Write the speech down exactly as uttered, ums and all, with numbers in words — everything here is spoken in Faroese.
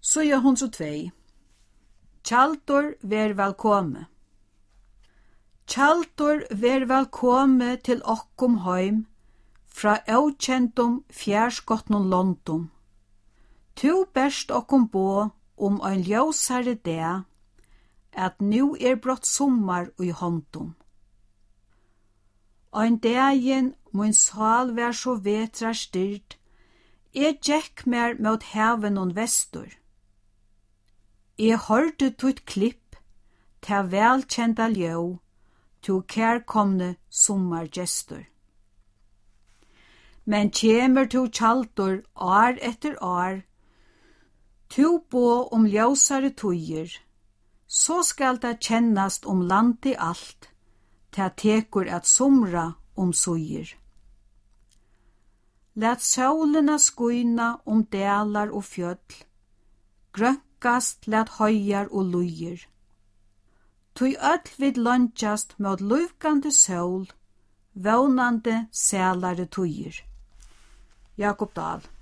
Sida hundra og tvei. Tjaldur ver velkomme. Tjaldur ver velkomme til okkum heim, fra aukjentum fjærskotnum londum. Tu berst okkum bo om ein ljósare dag, at nu er brått sommar i håndum. Ein dagen mun sal vær så vetrar styrt, jeg gekk mer mot haven og vestur. Jeg hørte tutt klipp, ta velkjenta ljó, to kærkomne sommargestur. Men kjemer to tjaldur år etter år, to bo om ljósare tøyer, så skal det kjennast om land i alt, ta tekur at somra om suyer. Lat sólina skuina om delar og fjöll, grønkast lat høyar og luyer. Tui öll vid løngjast mot lufgande sól, vånande sælare tøyer. Jakob Dahl.